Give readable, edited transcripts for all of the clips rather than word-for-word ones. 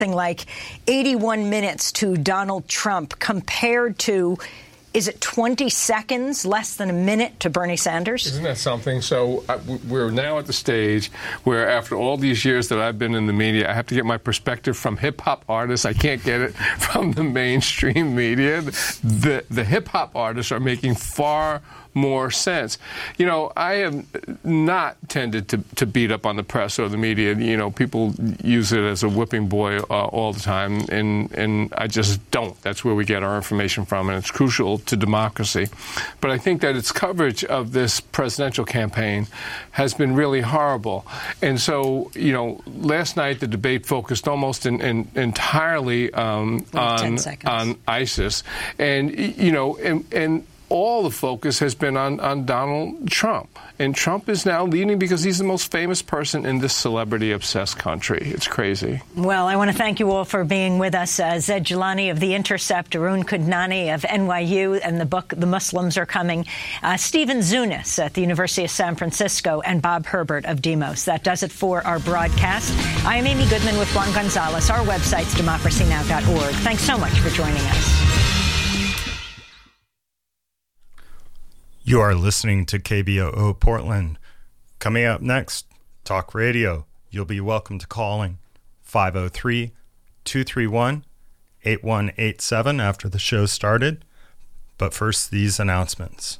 like 81 minutes to Donald Trump compared to, is it 20 seconds, less than a minute to Bernie Sanders? Isn't that something? So we're now at the stage where after all these years that I've been in the media, I have to get my perspective from hip-hop artists. I can't get it from the mainstream media. The hip-hop artists are making far more sense. You know, I have not tended to beat up on the press or the media. You know, people use it as a whipping boy all the time, and I just don't. That's where we get our information from, and it's crucial to democracy. But I think that its coverage of this presidential campaign has been really horrible. And so, you know, last night the debate focused almost entirely on ISIS. And, you know, and all the focus has been on Donald Trump. And Trump is now leading because he's the most famous person in this celebrity-obsessed country. It's crazy. Well, I want to thank you all for being with us. Zaid Jilani of The Intercept, Arun Kundnani of NYU, and the book The Muslims Are Coming, Stephen Zunis at the University of San Francisco, and Bob Herbert of Demos. That does it for our broadcast. I am Amy Goodman with Juan Gonzalez. Our website's democracynow.org. Thanks so much for joining us. You are listening to KBOO Portland. Coming up next, Talk Radio. You'll be welcome to calling 503-231-8187 after the show started. But first, these announcements.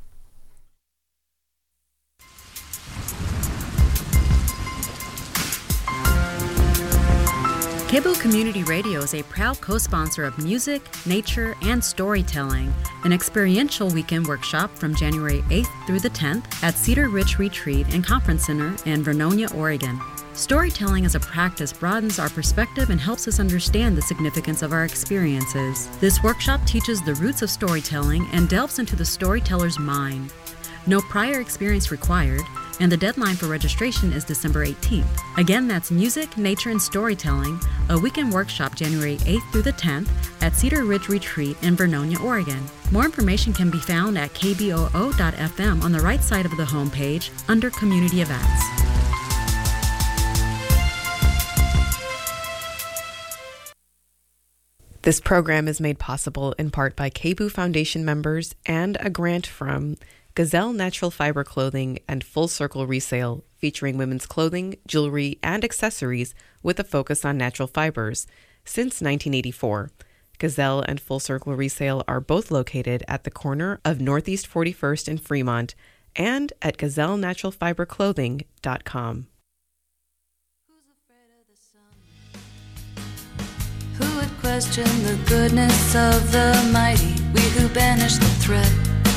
KBOO Community Radio is a proud co-sponsor of Music, Nature, and Storytelling, an experiential weekend workshop from January 8th through the 10th at Cedar Ridge Retreat and Conference Center in Vernonia, Oregon. Storytelling as a practice broadens our perspective and helps us understand the significance of our experiences. This workshop teaches the roots of storytelling and delves into the storyteller's mind. No prior experience required, and the deadline for registration is December 18th. Again, that's Music, Nature, and Storytelling, a weekend workshop January 8th through the 10th at Cedar Ridge Retreat in Vernonia, Oregon. More information can be found at kboo.fm on the right side of the homepage under Community Events. This program is made possible in part by KBOO Foundation members and a grant from Gazelle Natural Fiber Clothing and Full Circle Resale, featuring women's clothing, jewelry, and accessories with a focus on natural fibers since 1984. Gazelle and Full Circle Resale are both located at the corner of Northeast 41st and Fremont and at gazellenaturalfiberclothing.com. Who would question the goodness of the mighty, we who banish the threat?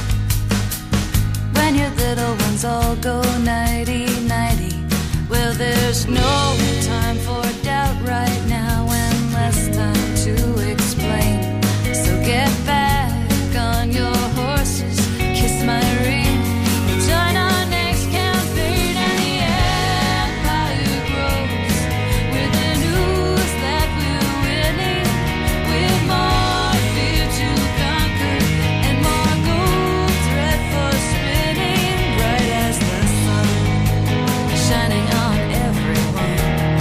When your little ones all go nighty-nighty, well, there's no time for doubt right now and less time to explain. So get back on your horses, kiss my ring, join our next campaign, and the empire grows with the news that we're winning, with more fear to conquer and more gold thread for spinning, bright as the sun, shining on everyone.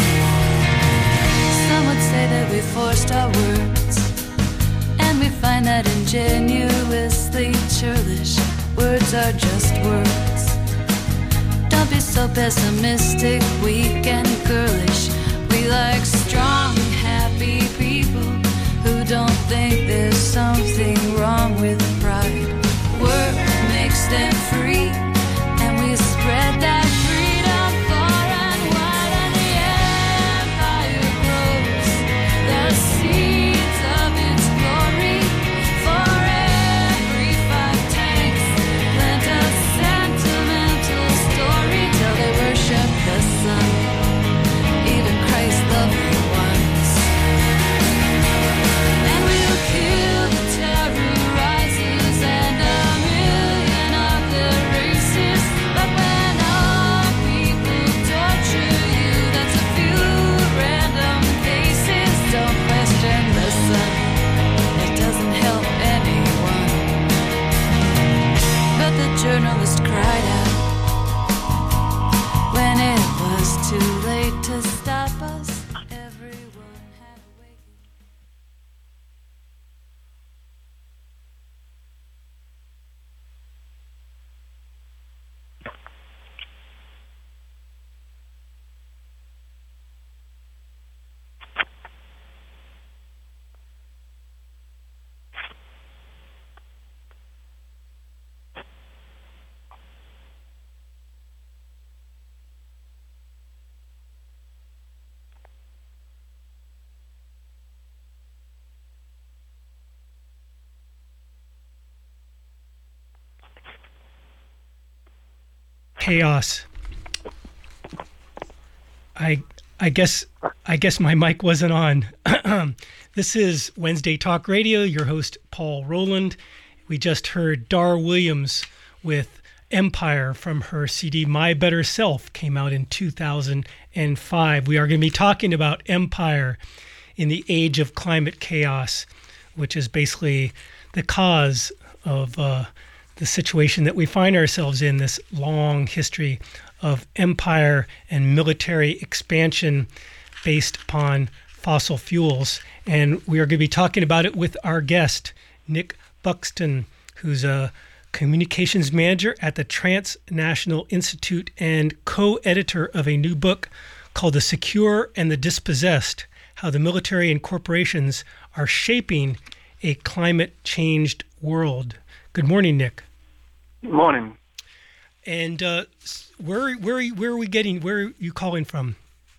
Some would say that we forced our words, and we find that ingenuously churlish. Words are just words. Don't be so pessimistic, weak and girlish. We like strong, happy people who don't think there's something wrong with pride. Work makes them free, and we spread that freedom far and wide, and the empire grows, the seeds of its glory. For every 5 tanks, plant a sentimental story till they worship the sun. Even Christ loved the one. chaos. I guess my mic wasn't on. This is Wednesday Talk Radio, your host Paul Rowland. We just heard Dar Williams with Empire from her CD My Better Self, came out in 2005. We are going to be talking about Empire in the age of climate chaos, which is basically the cause of the situation that we find ourselves in, this long history of empire and military expansion based upon fossil fuels. And we are going to be talking about it with our guest, Nick Buxton, who's a communications manager at the Transnational Institute and co-editor of a new book called The Secure and the Dispossessed: How the Military and Corporations Are Shaping a Climate-Changed World. Good morning, Nick. Good morning. And where are you calling from?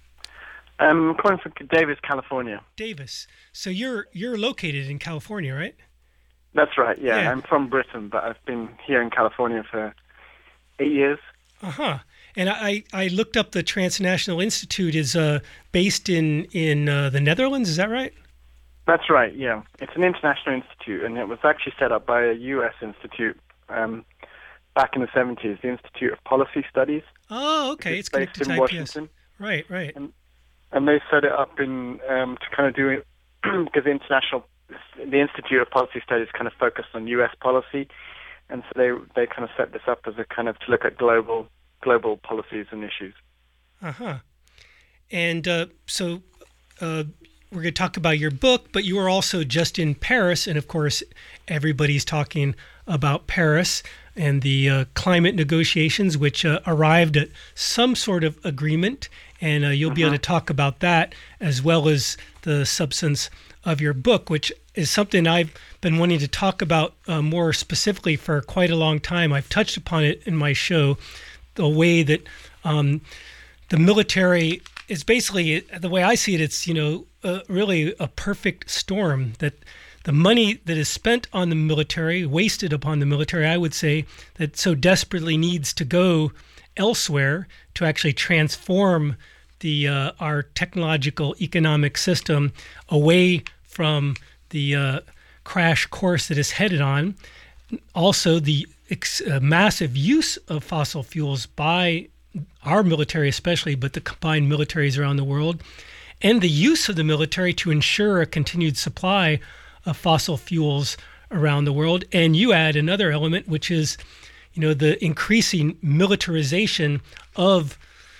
I'm calling from Davis, California. Davis. So you're located in California, right? That's right, yeah. I'm from Britain, but I've been here in California for 8 years. Uh-huh. And I looked up the Transnational Institute is based in the Netherlands, is that right? That's right, yeah. It's an international institute, and it was actually set up by a U.S. institute back in the 70s, the Institute of Policy Studies. Oh, okay. It's based in Washington. Right. And they set it up in to kind of do it because the Institute of Policy Studies kind of focused on U.S. policy, and so they kind of set this up as a kind of to look at global policies and issues. Uh-huh. And so we're going to talk about your book, but you were also just in Paris, and of course everybody's talking about Paris and the climate negotiations, which arrived at some sort of agreement, and you'll be able to talk about that as well as the substance of your book, which is something I've been wanting to talk about more specifically for quite a long time. I've touched upon it in my show, the way that the military is basically, the way I see it, it's really a perfect storm, that the money that is spent on the military, wasted upon the military, I would say, that so desperately needs to go elsewhere to actually transform our technological economic system away from the crash course that is headed on. Also, the massive use of fossil fuels by our military especially, but the combined militaries around the world, and the use of the military to ensure a continued supply of fossil fuels around the world. And you add another element, which is, the increasing militarization of,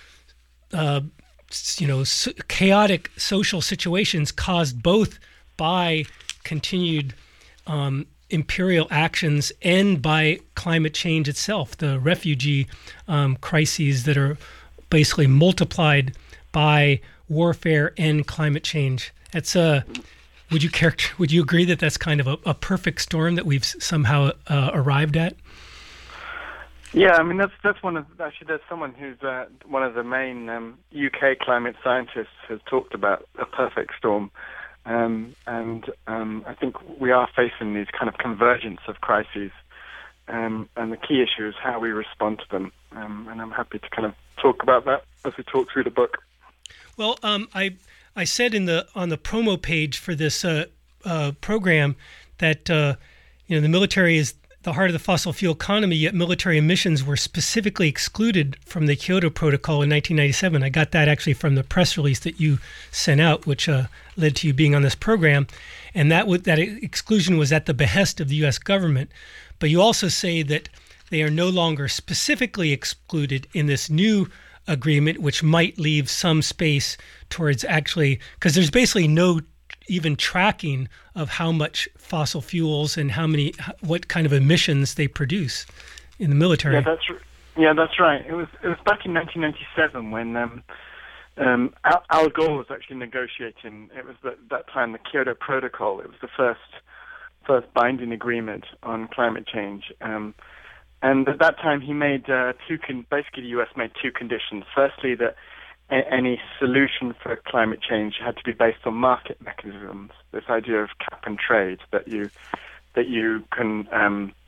chaotic social situations caused both by continued imperial actions and by climate change itself, the refugee crises that are basically multiplied by warfare and climate change. That's would you agree that that's kind of a perfect storm that we've somehow arrived at? Yeah, I mean that's there's someone who's one of the main UK climate scientists has talked about a perfect storm. And I think we are facing these kind of convergence of crises, and the key issue is how we respond to them. And I'm happy to kind of talk about that as we talk through the book. Well, I said on the promo page for this program that the military is the heart of the fossil fuel economy, yet military emissions were specifically excluded from the Kyoto Protocol in 1997. I got that actually from the press release that you sent out, which led to you being on this program. And that exclusion was at the behest of the U.S. government. But you also say that they are no longer specifically excluded in this new agreement, which might leave some space towards actually, because there's basically no even tracking of how much fossil fuels and what kind of emissions they produce in the military. Yeah, that's right. It was back in 1997 when Al Gore was actually negotiating. It was that time the Kyoto Protocol. It was the first binding agreement on climate change. And at that time, he made basically the U.S. made two conditions. Firstly, that any solution for climate change had to be based on market mechanisms. This idea of cap and trade, that you can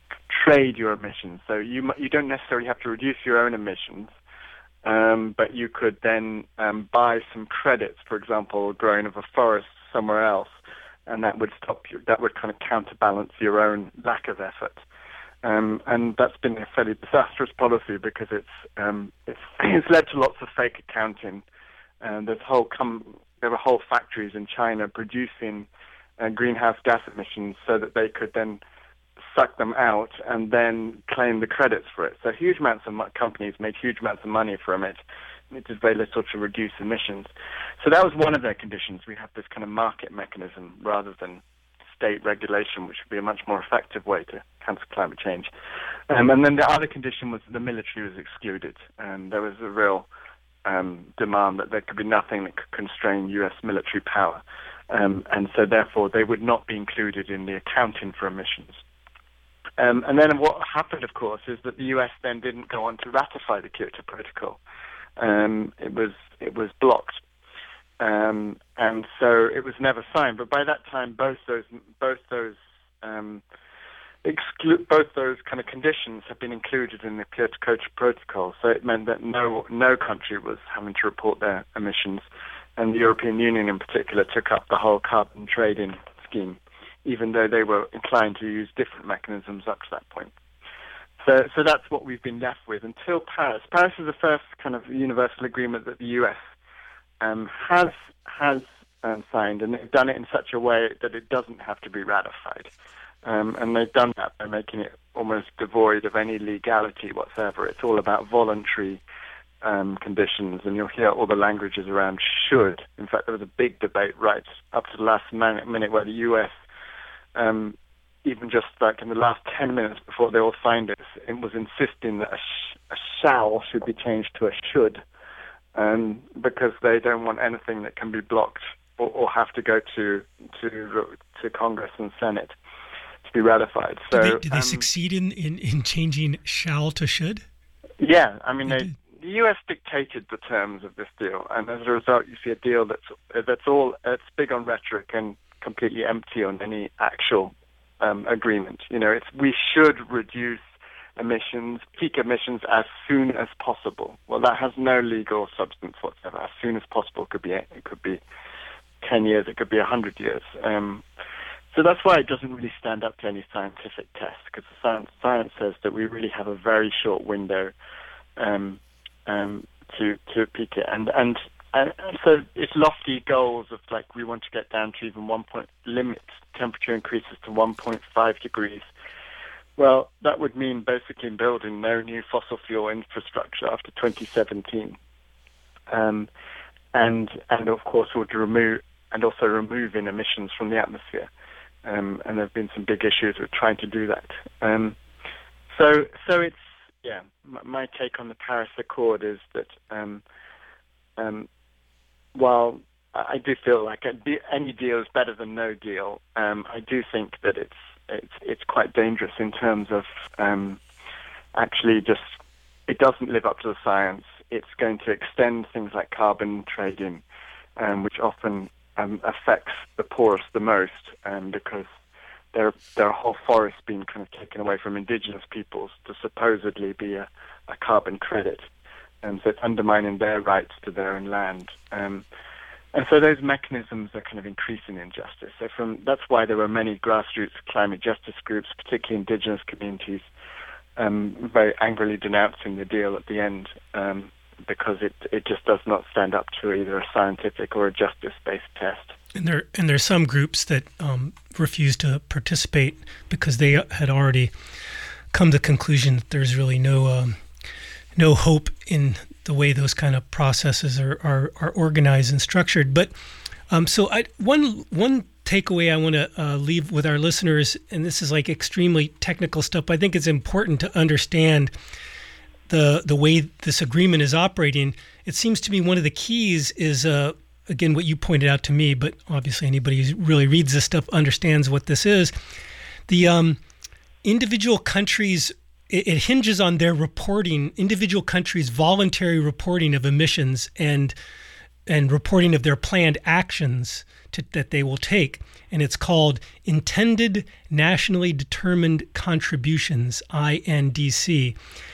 trade your emissions. So you don't necessarily have to reduce your own emissions, but you could then buy some credits, for example, growing of a forest somewhere else, and that would kind of counterbalance your own lack of effort. And that's been a fairly disastrous policy because it's led to lots of fake accounting. There were whole factories in China producing greenhouse gas emissions so that they could then suck them out and then claim the credits for it. So huge amounts of companies made huge amounts of money from it. It did very little to reduce emissions. So that was one of their conditions. We have this kind of market mechanism rather than state regulation, which would be a much more effective way to counter climate change. And then the other condition was the military was excluded. And there was a real demand that there could be nothing that could constrain U.S. military power. And so therefore they would not be included in the accounting for emissions. And then what happened, of course, is that the U.S. then didn't go on to ratify the Kyoto Protocol. It was blocked, and so it was never signed. But by that time, both those kind of conditions have been included in the Kyoto Protocol. So it meant that no country was having to report their emissions, and the European Union in particular took up the whole carbon trading scheme, even though they were inclined to use different mechanisms up to that point. So that's what we've been left with until Paris. Paris is the first kind of universal agreement that the U.S. has signed, and they've done it in such a way that it doesn't have to be ratified. And they've done that by making it almost devoid of any legality whatsoever. It's all about voluntary conditions, and you'll hear all the languages around should. In fact, there was a big debate right up to the last minute where the U.S. Even just like in the last 10 minutes before they all signed it was insisting that a shall should be changed to a should, because they don't want anything that can be blocked or have to go to Congress and Senate to be ratified. So did they succeed in changing shall to should? Yeah, I mean the U.S. dictated the terms of this deal, and as a result, you see a deal it's big on rhetoric and completely empty on any actual agreement. We should reduce peak emissions as soon as possible. Well, that has no legal substance whatsoever. As soon as possible could be 10 years, it could be 100 years. So that's why it doesn't really stand up to any scientific test, because the science says that we really have a very short window to peak it, and so it's lofty goals of like we want to get down to even limit temperature increases to 1.5 degrees. Well, that would mean basically building no new fossil fuel infrastructure after 2017, and of course would removing emissions from the atmosphere. And there have been some big issues with trying to do that. So it's my take on the Paris Accord is that while I do feel like any deal is better than no deal, I do think that it's quite dangerous in terms of actually just it doesn't live up to the science. It's going to extend things like carbon trading, which often affects the poorest the most, because there are whole forests being kind of taken away from indigenous peoples to supposedly be a carbon credit. And so it's undermining their rights to their own land. And so those mechanisms are kind of increasing injustice. So that's why there were many grassroots climate justice groups, particularly indigenous communities, very angrily denouncing the deal at the end, because it just does not stand up to either a scientific or a justice-based test. And there's some groups that refuse to participate because they had already come to the conclusion that there's really no hope in the way those kind of processes are organized and structured. But so one takeaway I want to leave with our listeners, and this is like extremely technical stuff, but I think it's important to understand the way this agreement is operating. It seems to me one of the keys is, again, what you pointed out to me, but obviously anybody who really reads this stuff understands what this is. The individual countries, it hinges on their reporting, individual countries' voluntary reporting of emissions, and and reporting of their planned actions that they will take. And it's called Intended Nationally Determined Contributions, INDC.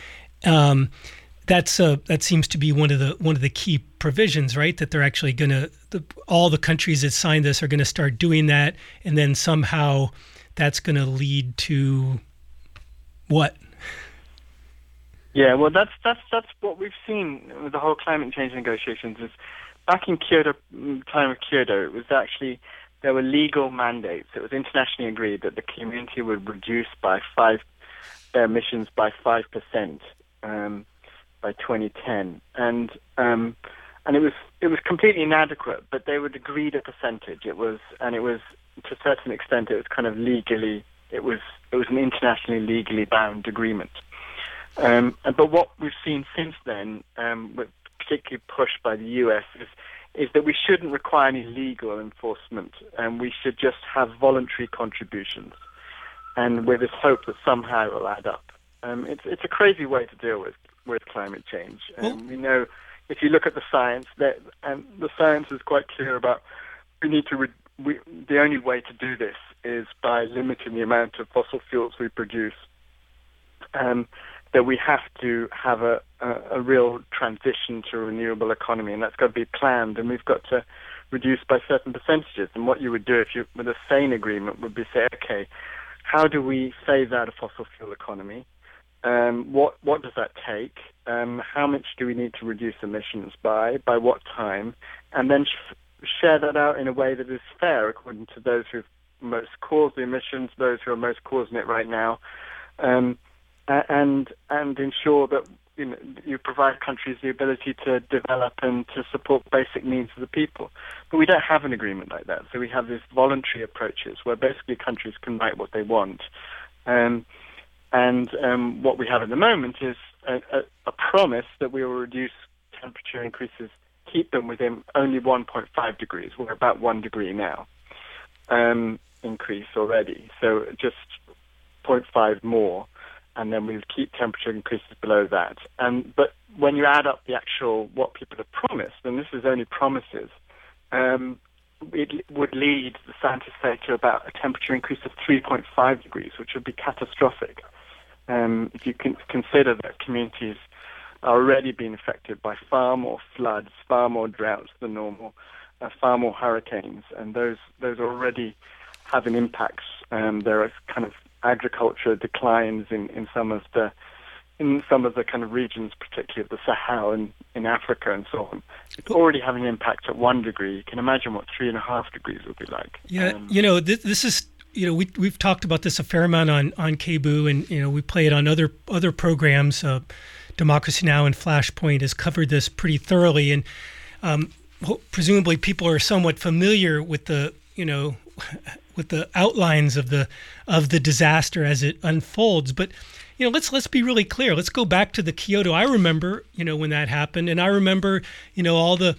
That seems to be one of the key provisions, right? That they're actually going to, all the countries that signed this are going to start doing that, and then somehow that's going to lead to what? Yeah, well, that's what we've seen with the whole climate change negotiations. Is back in Kyoto, time of Kyoto, it was actually, there were legal mandates. It was internationally agreed that the community would reduce their emissions by 5%. By 2010, and it was completely inadequate, but they would agreed a percentage. It was to a certain extent, it was kind of legally, it was an internationally legally bound agreement. But what we've seen since then, particularly pushed by the US, is that we shouldn't require any legal enforcement, and we should just have voluntary contributions, and with this hope that somehow it will add up. It's a crazy way to deal with climate change. We know, if you look at the science, the science is quite clear about the only way to do this is by limiting the amount of fossil fuels we produce. That we have to have a real transition to a renewable economy, and that's got to be planned, and we've got to reduce by certain percentages. And what you would do with a sane agreement would be say, okay, how do we phase out a fossil fuel economy? What does that take? How much do we need to reduce emissions by what time? And then share that out in a way that is fair according to those who've most caused the emissions, those who are most causing it right now, and ensure that you provide countries the ability to develop and to support basic needs of the people. But we don't have an agreement like that. So we have these voluntary approaches where basically countries can write what they want. And what we have at the moment is a promise that we will reduce temperature increases, keep them within only 1.5 degrees. We're about 1 degree now increase already. So just 0.5 more, and then we would keep temperature increases below that. But when you add up the actual what people have promised, and this is only promises, it would lead, the scientists say, to about a temperature increase of 3.5 degrees, which would be catastrophic. If you can consider that communities are already being affected by far more floods, far more droughts than normal, far more hurricanes, and those are already having impacts. There are kind of agriculture declines in some of the kind of regions, particularly of the Sahel in Africa and so on. It's already having an impact at 1 degree. You can imagine what 3.5 degrees would be like. Yeah, this is, we've talked about this a fair amount on KBOO, and we play it on other programs. Democracy Now! And Flashpoint has covered this pretty thoroughly, and presumably people are somewhat familiar with the outlines of the disaster as it unfolds. But let's be really clear. Let's go back to the Kyoto. I remember when that happened, and I remember all the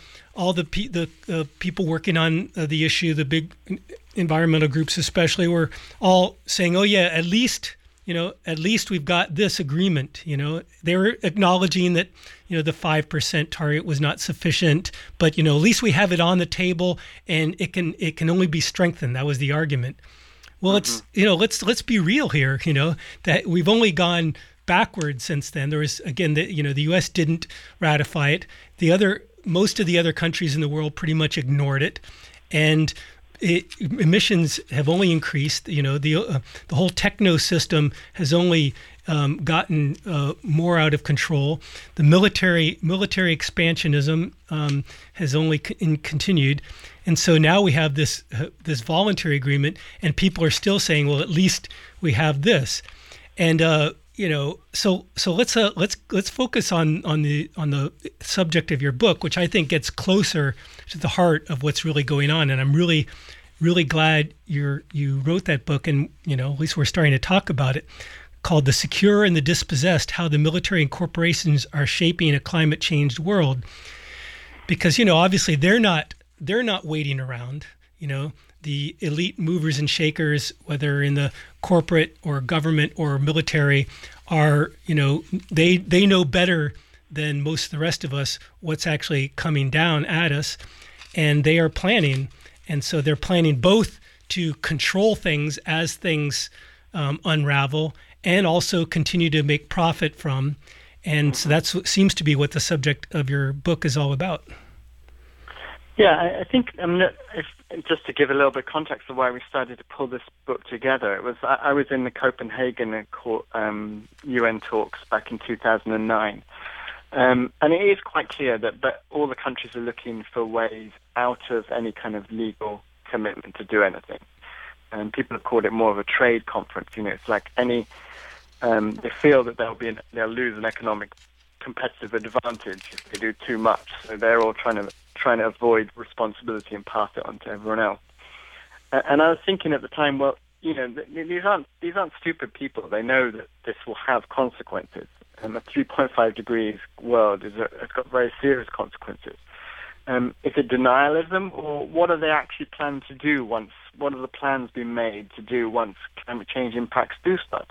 people working on the issue, the big environmental groups especially, were all saying, "Oh yeah, at least we've got this agreement." They were acknowledging that the 5% target was not sufficient, but at least we have it on the table, and it can only be strengthened. That was the argument. Well, let's be real here. That we've only gone backwards since then. There was, again, the U.S. didn't ratify it. Most of the other countries in the world pretty much ignored it, and emissions have only increased. The whole techno system has only gotten more out of control. The military expansionism has only continued, and so now we have this voluntary agreement, and people are still saying, well, at least we have this, and so let's focus on the subject of your book, which I think gets closer to the heart of what's really going on, and I'm really glad you wrote that book, and at least we're starting to talk about it, called "The Secure and the Dispossessed: How the Military and Corporations Are Shaping a Climate Changed World." Because obviously they're not waiting around. The elite movers and shakers, whether in the corporate or government or military, are they know better than most of the rest of us what's actually coming down at us. And they are planning. And so they're planning both to control things as things unravel and also continue to make profit from. And so that seems to be what the subject of your book is all about. Yeah, I think just to give a little bit of context of why we started to pull this book together, it was I was in the Copenhagen UN talks back in 2009, and it is quite clear that all the countries are looking for ways out of any kind of legal commitment to do anything. And people have called it more of a trade conference. It's like any they feel that they'll lose an economic competitive advantage if they do too much. So they're all trying to avoid responsibility and pass it on to everyone else. And I was thinking at the time, well, these aren't stupid people. They know that this will have consequences. And a 3.5 degrees world has got very serious consequences. Is it denialism, or what are they actually planning to do once? What are the plans being made to do once climate change impacts do start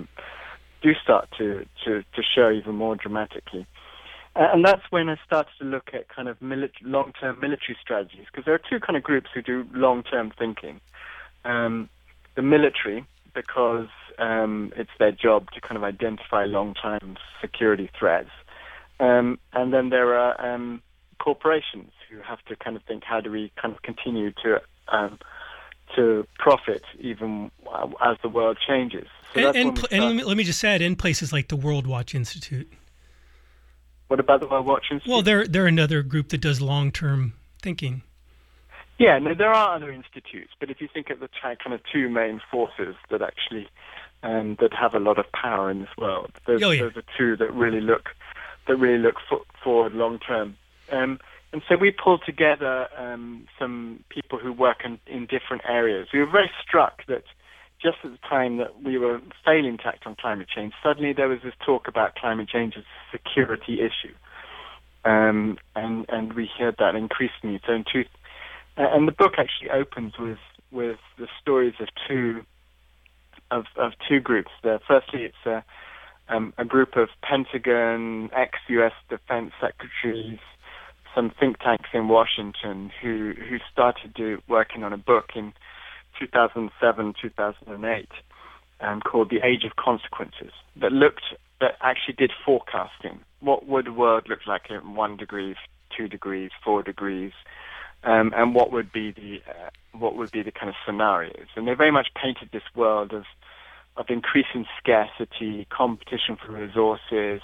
to show even more dramatically? And that's when I started to look at kind of long-term military strategies, because there are two kind of groups who do long-term thinking. The military, because it's their job to kind of identify long-term security threats. And then there are corporations who have to kind of think, how do we kind of continue to profit even as the world changes? So and let me just add, in places like the World Watch Institute. What about the World Watch Institute? Well, they're another group that does long-term thinking. Yeah, no, there are other institutes, but if you think of the kind of two main forces that actually that have a lot of power in this world, those are two that really look forward long term. And so we pulled together some people who work in different areas. We were very struck that just at the time that we were failing to act on climate change, suddenly there was this talk about climate change as a security issue. And we heard that increasingly. So and the book actually opens with the stories of two groups. Firstly, it's a group of Pentagon, ex-US defense secretaries, some think tanks in Washington who started working on a book in 2007, 2008, called The Age of Consequences, that actually did forecasting. What would the world look like at 1 degree, 2 degrees, 4 degrees, and what would be the kind of scenarios? And they very much painted this world of increasing scarcity, competition for resources,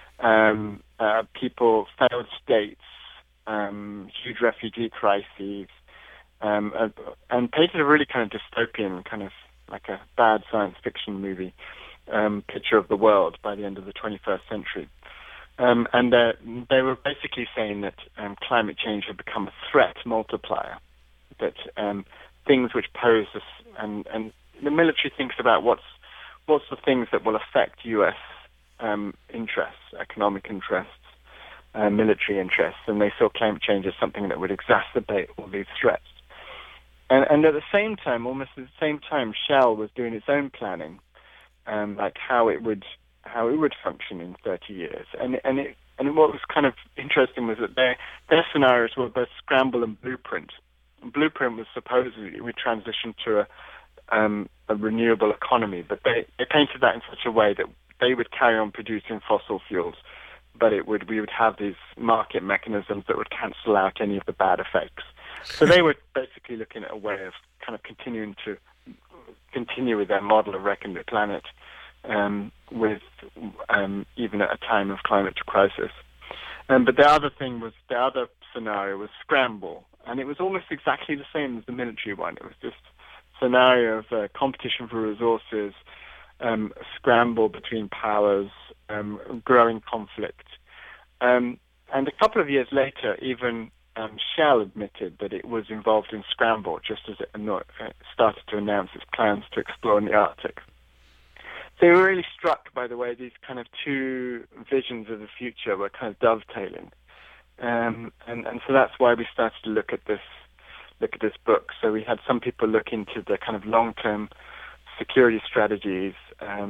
failed states, huge refugee crises, and painted a really kind of dystopian, kind of like a bad science fiction movie picture of the world by the end of the 21st century. And they were basically saying that climate change had become a threat multiplier, that things which pose us, and the military thinks about what's the things that will affect U.S. Interests, economic interests, military interests, and they saw climate change as something that would exacerbate all these threats. And at the same time, almost at the same time, Shell was doing its own planning, like how it would function in 30 years. And what was kind of interesting was that their scenarios were both scramble and blueprint. And blueprint was supposedly we transition to a renewable economy, but they painted that in such a way that they would carry on producing fossil fuels, but we would have these market mechanisms that would cancel out any of the bad effects. So they were basically looking at a way of kind of continue with their model of wrecking the planet, with even at a time of climate crisis. But the other scenario was scramble, and it was almost exactly the same as the military one. It was this scenario of competition for resources, scramble between powers, growing conflict. And a couple of years later, even Shell admitted that it was involved in scramble, just as it started to announce its plans to explore in the Arctic. So we were really struck by the way these kind of two visions of the future were kind of dovetailing. And so that's why we started to look at this book. So we had some people look into the kind of long-term security strategies, and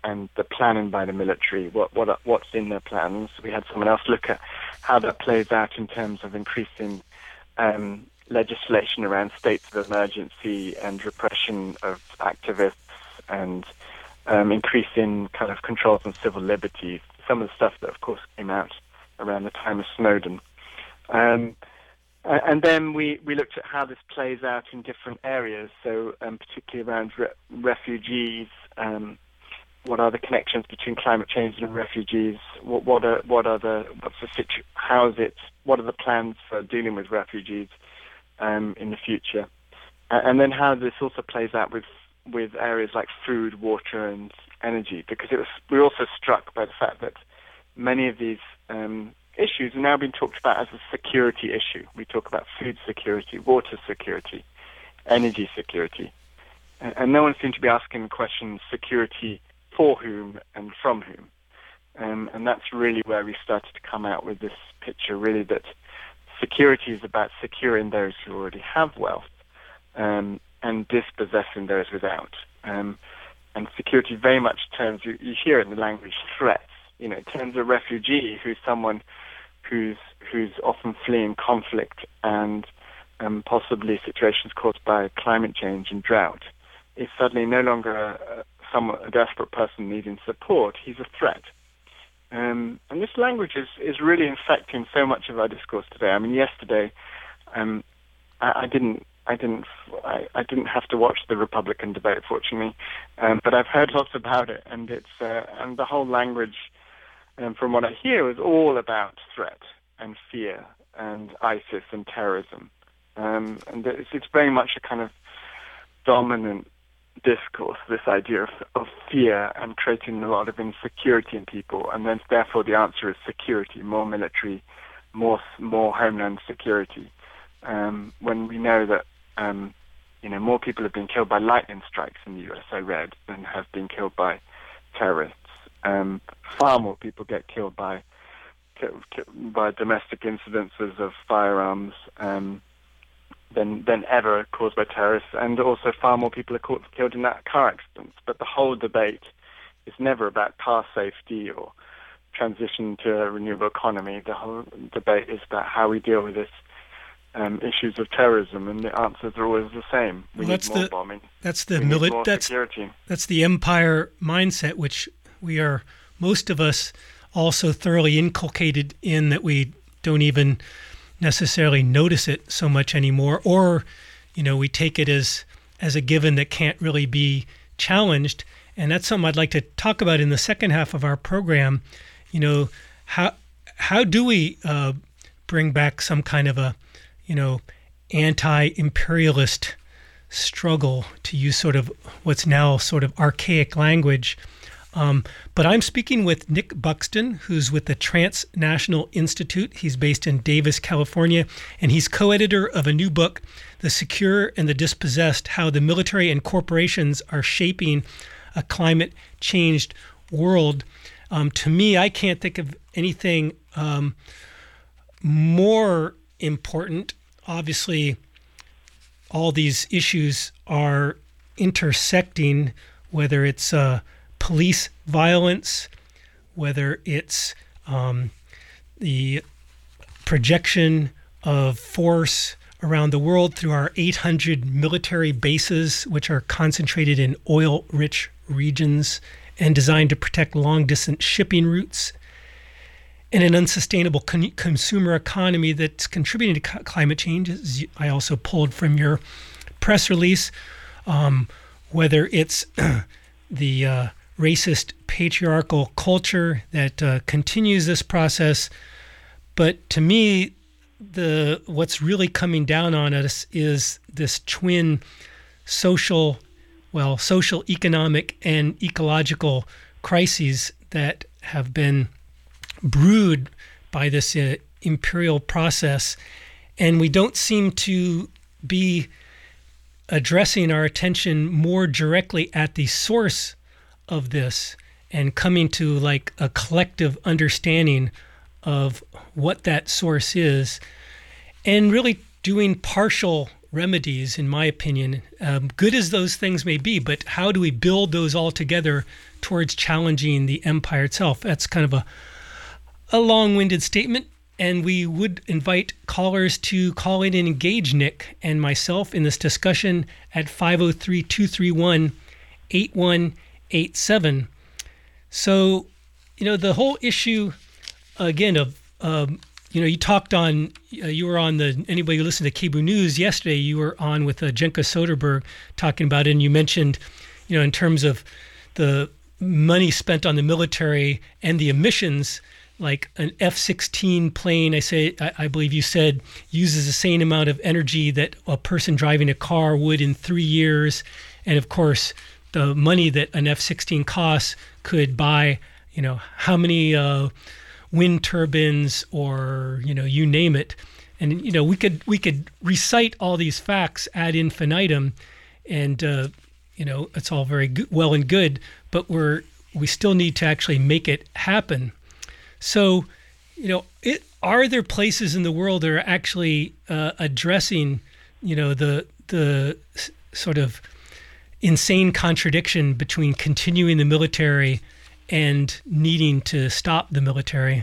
and the planning by the military, what's in their plans. We had someone else look at how that plays out in terms of increasing legislation around states of emergency and repression of activists and increasing kind of controls on civil liberties. Some of the stuff that, of course, came out around the time of Snowden. And then we looked at how this plays out in different areas, so particularly around refugees. What are the connections between climate change and refugees? What are the plans for dealing with refugees in the future? And then how this also plays out with areas like food, water, and energy, because we were also struck by the fact that many of these issues are now being talked about as a security issue. We talk about food security, water security, energy security, and no one seemed to be asking the question, security for whom and from whom. And that's really where we started to come out with this picture, really, that security is about securing those who already have wealth and dispossessing those without. And security very much turns, you hear it in the language, threats. You know, it turns a refugee who's someone who's often fleeing conflict and possibly situations caused by climate change and drought, is suddenly no longer a desperate person needing support. He's a threat. And this language is really infecting so much of our discourse today. I mean, yesterday, I didn't have to watch the Republican debate, fortunately, but I've heard lots about it, and and the whole language, from what I hear, is all about threat and fear and ISIS and terrorism, and it's very much a kind of dominant discourse, this idea of fear, and creating a lot of insecurity in people, and then therefore the answer is security, more military, more homeland security, when we know that more people have been killed by lightning strikes in the US, I read, than have been killed by terrorists. Far more people get killed by domestic incidences of firearms than ever caused by terrorists, and also far more people are killed in that car accidents. But the whole debate is never about car safety or transition to a renewable economy. The whole debate is about how we deal with this issues of terrorism, and the answers are always the same. We need more bombing. That's the security. That's the empire mindset, which we are, most of us, also thoroughly inculcated in, that we don't even necessarily notice it so much anymore, or we take it as a given that can't really be challenged. And that's something I'd like to talk about in the second half of our program. How do we bring back some kind of a anti-imperialist struggle, to use sort of what's now sort of archaic language. But I'm speaking with Nick Buxton, who's with the Transnational Institute. He's based in Davis, California, and he's co-editor of a new book, The Secure and the Dispossessed: How the Military and Corporations Are Shaping a Climate-Changed World. To me, I can't think of anything more important. Obviously, all these issues are intersecting, whether it's police violence, whether it's the projection of force around the world through our 800 military bases, which are concentrated in oil-rich regions and designed to protect long-distance shipping routes, and an unsustainable consumer economy that's contributing to climate change, as I also pulled from your press release, whether it's the racist patriarchal culture that continues this process. But to me, what's really coming down on us is this twin social, economic, and ecological crises that have been brewed by this imperial process. And we don't seem to be addressing our attention more directly at the source of this and coming to like a collective understanding of what that source is, and really doing partial remedies, in my opinion, good as those things may be, but how do we build those all together towards challenging the empire itself? That's kind of a long-winded statement, and we would invite callers to call in and engage Nick and myself in this discussion at 503-231-8187. So, the whole issue, again, of you talked on, you were on anybody who listened to KBOO News yesterday, you were on with Jenka Soderberg talking about it, and you mentioned, in terms of the money spent on the military and the emissions, like an F-16 plane, I believe you said, uses the same amount of energy that a person driving a car would in 3 years. And of course, the money that an F-16 costs could buy, how many wind turbines, or you name it, and we could recite all these facts ad infinitum, and it's all very well and good, but we still need to actually make it happen. So are there places in the world that are actually addressing the sort of insane contradiction between continuing the military and needing to stop the military?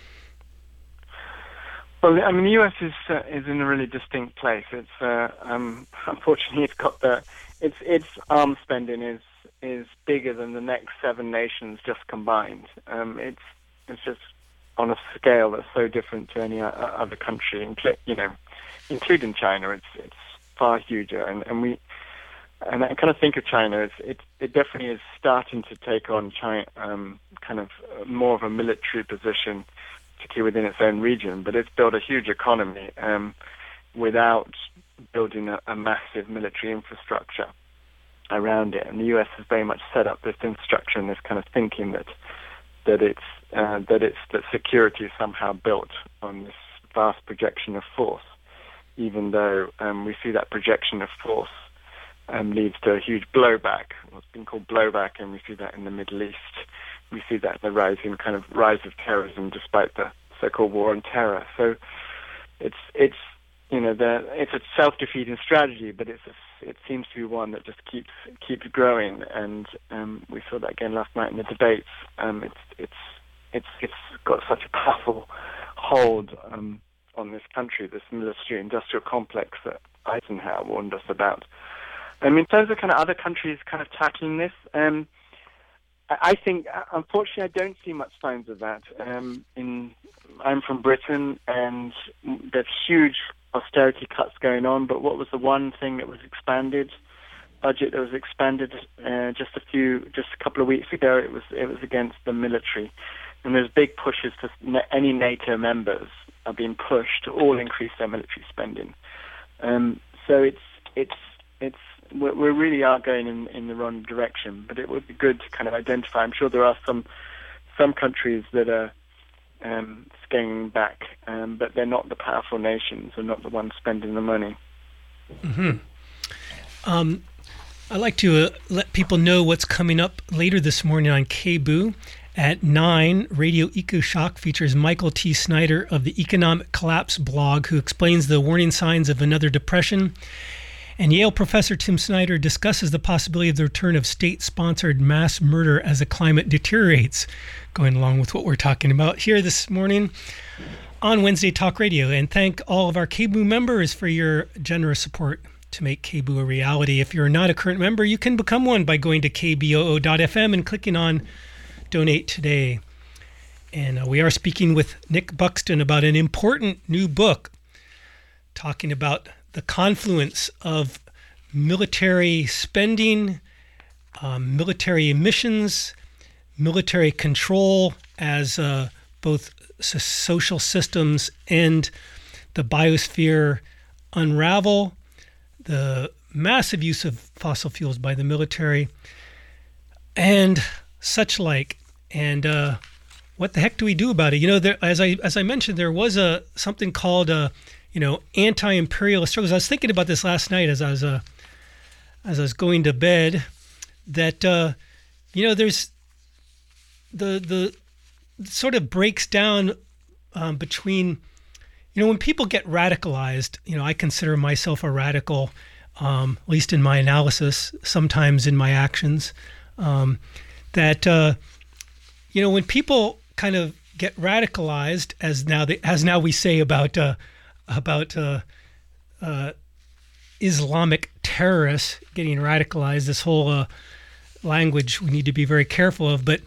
Well, I mean, the U.S. is in a really distinct place. It's unfortunately it's got its arms spending is bigger than the next 7 nations just combined. It's just on a scale that's so different to any other country, including China. It's far huger, and I kind of think of China as it definitely is starting to take on China, kind of more of a military position, particularly within its own region. But it's built a huge economy without building a massive military infrastructure around it. And the U.S. has very much set up this infrastructure and this kind of thinking that security is somehow built on this vast projection of force, even though we see that projection of force leads to a huge blowback, what's been called blowback, and we see that in the Middle East. We see that in the rise of terrorism, despite the so-called war on terror. So it's a self-defeating strategy, but it seems to be one that just keeps growing. And we saw that again last night in the debates. It's got such a powerful hold on this country, this military-industrial complex that Eisenhower warned us about. In terms of kind of other countries kind of tackling this, I think, unfortunately, I don't see much signs of that. I'm from Britain, and there's huge austerity cuts going on, but what was the one thing that was expanded? Budget that was expanded just a couple of weeks ago, it was against the military. And there's big pushes for any NATO members are being pushed to all increase their military spending. So we really are going in the wrong direction, but it would be good to kind of identify. I'm sure there are some countries that are scaling back, but they're not the powerful nations. They're not the ones spending the money. Mm-hmm. I'd like to let people know what's coming up later this morning on KBOO. At 9, Radio EcoShock features Michael T. Snyder of the Economic Collapse blog, who explains the warning signs of another depression. And Yale professor Tim Snyder discusses the possibility of the return of state-sponsored mass murder as the climate deteriorates, going along with what we're talking about here this morning on Wednesday Talk Radio. And thank all of our KBOO members for your generous support to make KBOO a reality. If you're not a current member, you can become one by going to kboo.fm and clicking on Donate Today. And we are speaking with Nick Buxton about an important new book talking about the confluence of military spending, military emissions, military control as both social systems and the biosphere unravel, the massive use of fossil fuels by the military, and such like. And what the heck do we do about it? As I mentioned, there was something called anti-imperialist struggles. I was thinking about this last night as I was going to bed. That there's the sort of breaks down between when people get radicalized, I consider myself a radical, at least in my analysis, sometimes in my actions, that when people kind of get radicalized, as now we say about Islamic terrorists getting radicalized, this whole language we need to be very careful of. But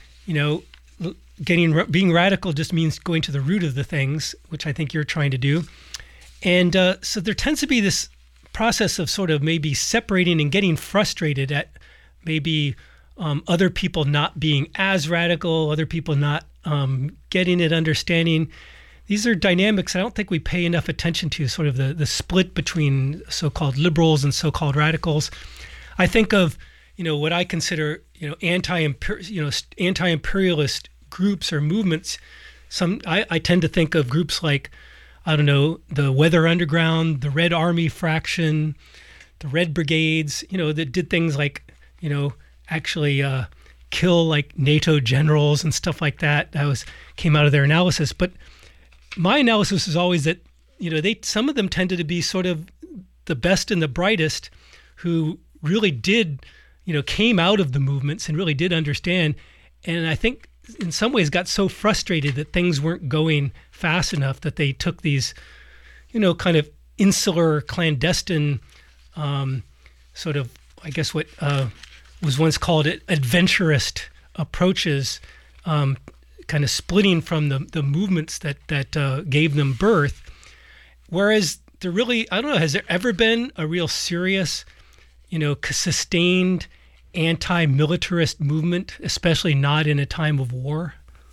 being radical just means going to the root of the things, which I think you're trying to do. And so there tends to be this process of sort of maybe separating and getting frustrated at maybe other people not being as radical, other people not getting it, understanding. These are dynamics I don't think we pay enough attention to, sort of the split between so-called liberals and so-called radicals. I think of, what I consider, anti-imperialist groups or movements. I tend to think of groups like, the Weather Underground, the Red Army Fraction, the Red Brigades, that did things like, actually kill like NATO generals and stuff like that. That came out of their analysis. But my analysis is always that, some of them tended to be sort of the best and the brightest who really did, came out of the movements and really did understand. And I think in some ways got so frustrated that things weren't going fast enough that they took these, kind of insular, clandestine, sort of, I guess what was once called adventurist approaches, kind of splitting from the movements that gave them birth. Whereas there really, I don't know, has there ever been a real serious, sustained anti-militarist movement, especially not in a time of war?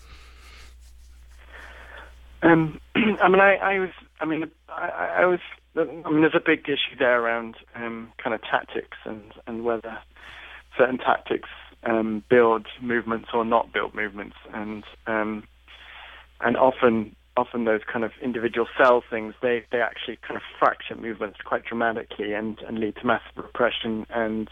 There's a big issue there around kind of tactics and whether certain tactics build movements or not build movements, and often those kind of individual cell things they actually kind of fracture movements quite dramatically and lead to massive repression and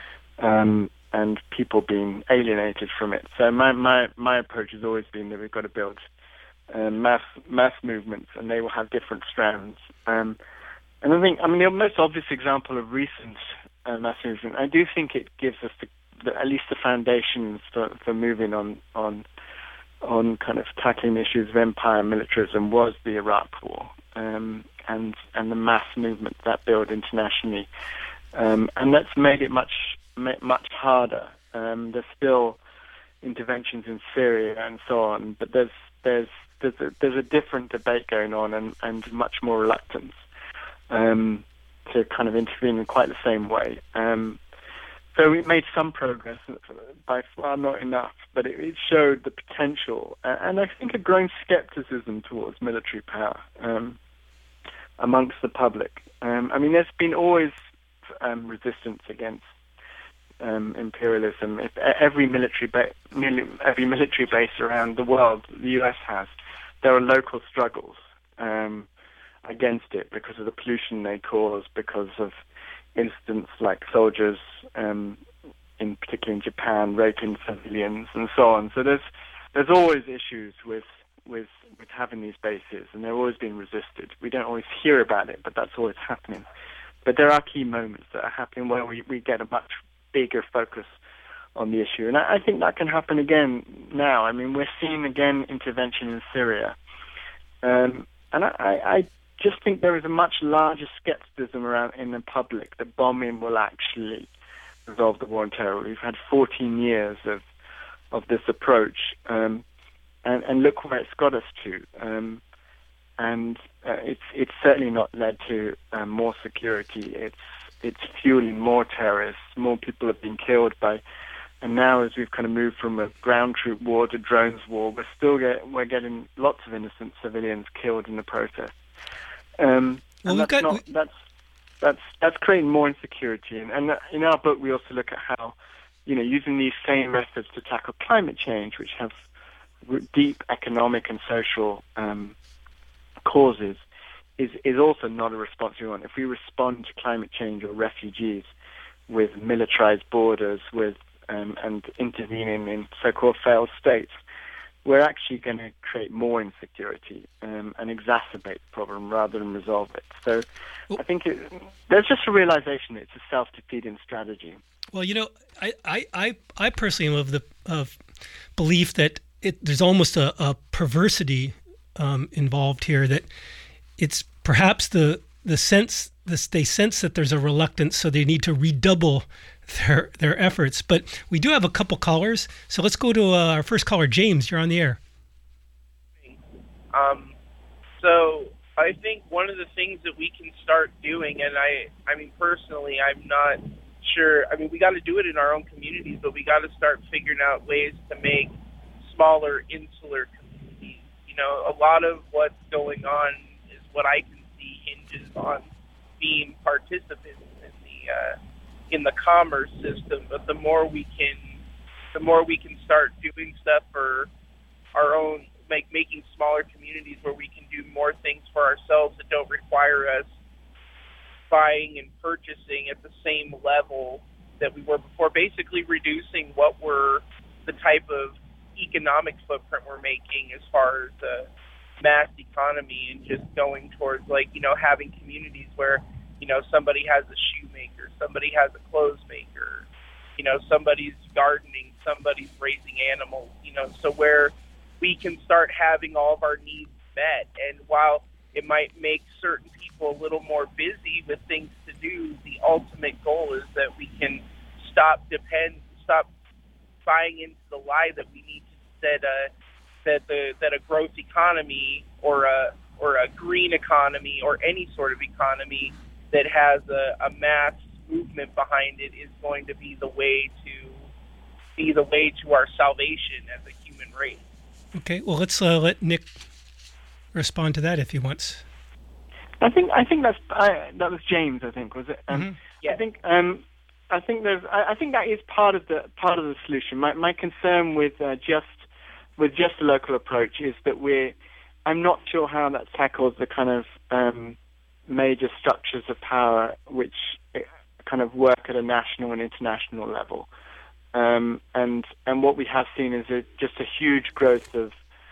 people being alienated from it. So my approach has always been that we've got to build mass movements, and they will have different strands. And I think, the most obvious example of recent mass movement, I do think it gives us at least the foundations for moving on kind of tackling issues of empire and militarism was the Iraq War, and the mass movement that built internationally, and that's made it much harder. There's still interventions in Syria and so on, but there's a different debate going on and much more reluctance to kind of intervene in quite the same way. So we made some progress, by far not enough, but it showed the potential and I think a growing skepticism towards military power amongst the public. There's been always resistance against imperialism. If every military base around the world the U.S. has, there are local struggles against it because of the pollution they cause, because of incidents like soldiers, particularly in Japan, raping civilians and so on. So there's always issues with having these bases, and they're always being resisted. We don't always hear about it, but that's always happening. But there are key moments that are happening where we get a much bigger focus on the issue. And I think that can happen again now. We're seeing again intervention in Syria. And I just think there is a much larger skepticism around in the public that bombing will actually resolve the war on terror. We've had 14 years of this approach, and look where it's got us to. It's certainly not led to more security. It's fueling more terrorists. More people have been killed by. And now, as we've kind of moved from a ground troop war to drones war, we're getting lots of innocent civilians killed in the process. That's creating more insecurity. And in our book, we also look at how, using these same methods to tackle climate change, which have deep economic and social causes, is also not a response we want. If we respond to climate change or refugees with militarized borders, and intervening in so-called failed states, we're actually going to create more insecurity and exacerbate the problem rather than resolve it. So I think there's just a realization that it's a self-defeating strategy. Well, I personally am of the belief that there's almost a perversity involved here, that it's perhaps they sense that there's a reluctance, so they need to redouble their efforts. But we do have a couple callers, so let's go to our first caller. James, you're on the air. So I think one of the things that we can start doing, and I mean personally, I'm not sure. I mean, we got to do it in our own communities, but we got to start figuring out ways to make smaller, insular communities. A lot of what's going on is what I can see hinges on being participants in the commerce system. But the more we can start doing stuff for our own, making smaller communities where we can do more things for ourselves that don't require us buying and purchasing at the same level that we were before, basically reducing the type of economic footprint we're making as far as the mass economy, and just going towards having communities where somebody has a shoemaker, somebody has a clothes maker, somebody's gardening, somebody's raising animals, so where we can start having all of our needs met. And while it might make certain people a little more busy with things to do, the ultimate goal is that we can stop buying into the lie that we need that a growth economy or a green economy or any sort of economy that has a mass movement behind it is going to be the way to our salvation as a human race. Okay, well, let's let Nick respond to that if he wants. I think that was James. I think, was it? Yeah. I think that is part of the solution. My concern with just a local approach is that I'm not sure how that tackles the kind of major structures of power which kind of work at a national and international level. And what we have seen is just a huge growth of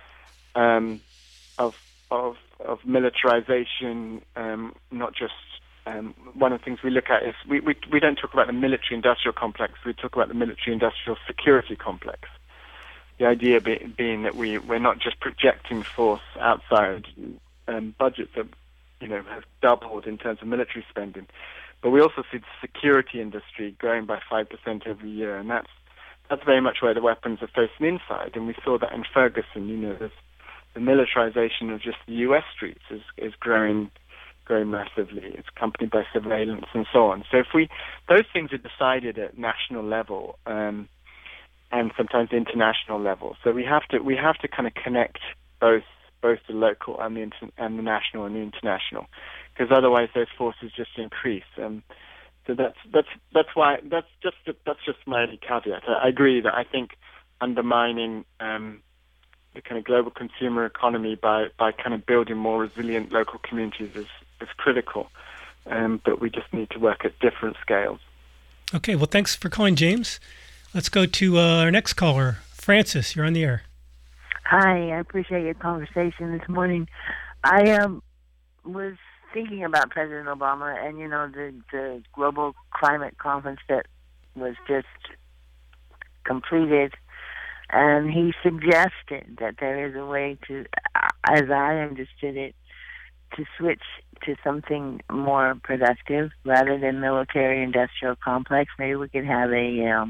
militarization. Not just one of the things we look at is we don't talk about the military-industrial complex. We talk about the military-industrial security complex. The idea being that we're not just projecting force outside. Budgets that have doubled in terms of military spending. But we also see the security industry growing by 5% every year, and that's very much where the weapons are facing inside. And we saw that in Ferguson. The militarization of just the U.S. streets is growing massively. It's accompanied by surveillance and so on. So if those things are decided at national level and sometimes international level. So we have to kind of connect both the local and the national and the international, because otherwise those forces just increase. So that's just my only caveat. I agree that I think undermining the kind of global consumer economy by kind of building more resilient local communities is critical, but we just need to work at different scales. Okay, well, thanks for calling, James. Let's go to our next caller. Francis, you're on the air. Hi, I appreciate your conversation this morning. I was thinking about President Obama and, the global climate conference that was just completed, and he suggested that there is a way to, as I understood it, to switch to something more productive rather than military-industrial complex. Maybe we could have a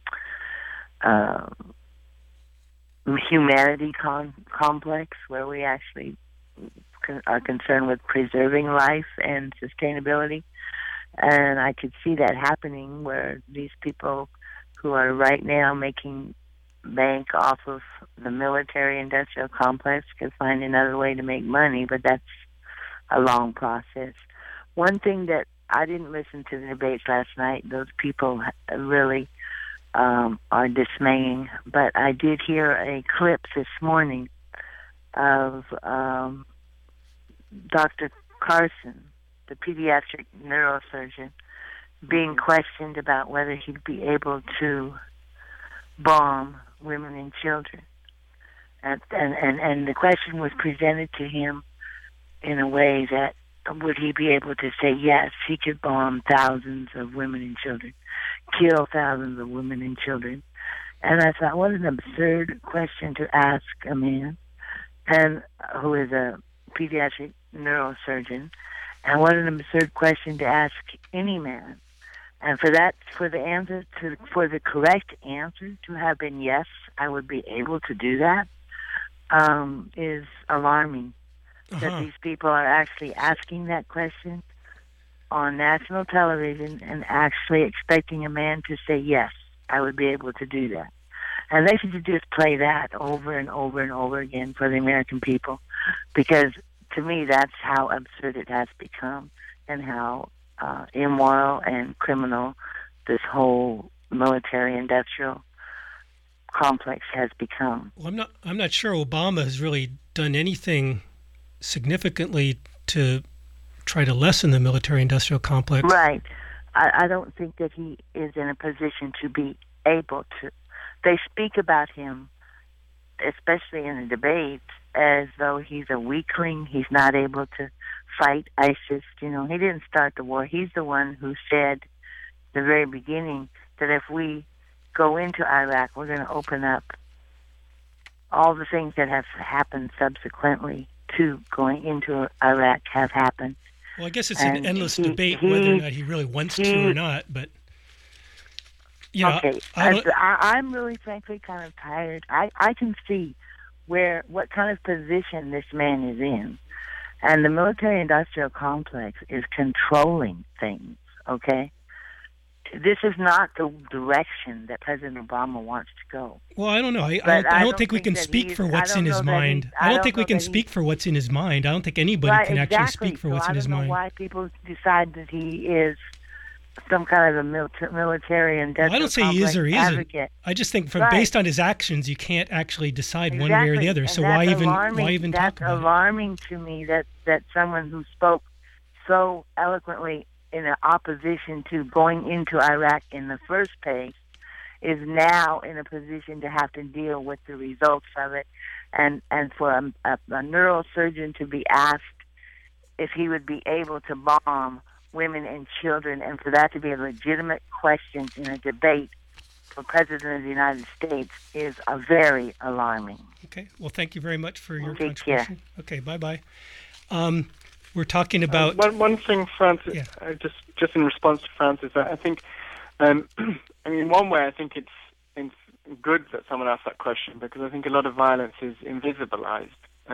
humanity complex where we actually are concerned with preserving life and sustainability. And I could see that happening where these people who are right now making bank off of the military-industrial complex could find another way to make money, but that's a long process. One thing that I didn't listen to the debates last night, those people really are dismaying, but I did hear a clip this morning of Dr. Carson, the pediatric neurosurgeon, being questioned about whether he'd be able to bomb women and children. And the question was presented to him in a way that would he be able to say yes, he could bomb thousands of women and children, kill thousands of women and children. And I thought, what an absurd question to ask a man, and who is a pediatric neurosurgeon, and what an absurd question to ask any man. And for the correct answer to have been yes, I would be able to do that, is alarming. That these people are actually asking that question on national television and actually expecting a man to say, yes, I would be able to do that. And they should just play that over and over and over again for the American people, because to me that's how absurd it has become and how immoral and criminal this whole military-industrial complex has become. Well, I'm not sure Obama has really done anything significantly to try to lessen the military-industrial complex. Right. I don't think that he is in a position to be able to. They speak about him, especially in the debates, as though he's a weakling. He's not able to fight ISIS. You know, he didn't start the war. He's the one who said at the very beginning that if we go into Iraq, we're going to open up all the things that have happened subsequently to going into Iraq have happened. Well, I guess it's an endless debate whether or not he really wants to or not, but you know, okay. I'm really frankly kind of tired. I can see what kind of position this man is in, and the military-industrial complex is controlling things, okay? This is not the direction that President Obama wants to go. Well, I don't know. I don't think we can speak for what's in his mind. I don't think we can speak for what's in his mind. I don't think anybody can actually speak for what's in his mind. I don't know why people decide that he is some kind of a military industrial I don't say he is or advocate. Isn't. I just think based on his actions, you can't actually decide one way or the other. So why even talk about it? That's alarming to me that someone who spoke so eloquently in opposition to going into Iraq in the first place is now in a position to have to deal with the results of it, and for a neurosurgeon to be asked if he would be able to bomb women and children, and for that to be a legitimate question in a debate for President of the United States is very alarming. Okay. Well, thank you very much for your Take contribution. Care. Okay. Bye-bye. We're talking about... One thing, Francis, Yeah. Just in response to Francis, I think, I mean, one way I think it's good that someone asked that question, because I think a lot of violence is invisibilized.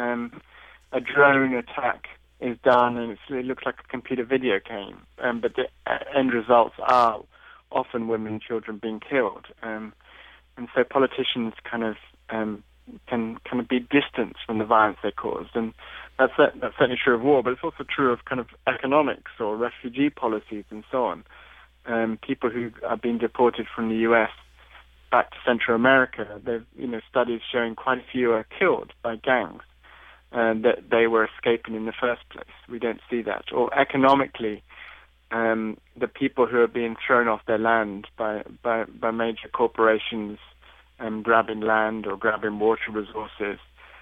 A drone attack is done and it looks like a computer video game, but the end results are often women and children being killed. And so politicians kind of can kind of be distanced from the violence they caused. And that's certainly true of war, but it's also true of kind of economics or refugee policies and so on. People who are being deported from the U.S. back to Central America, there's studies showing quite a few are killed by gangs that they were escaping in the first place. We don't see that. Or economically, the people who are being thrown off their land by major corporations grabbing land or grabbing water resources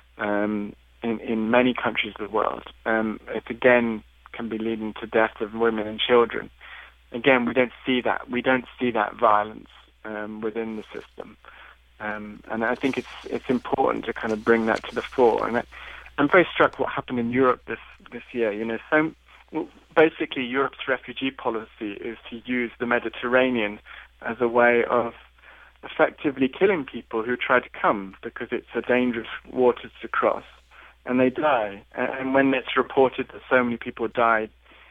in many countries of the world, it again can be leading to death of women and children. Again, we don't see that. We don't see that violence within the system, and I think it's important to kind of bring that to the fore. And I'm very struck what happened in Europe this year. So basically Europe's refugee policy is to use the Mediterranean as a way of effectively killing people who try to come, because it's a dangerous water to cross, and they die. And when it's reported that so many people died,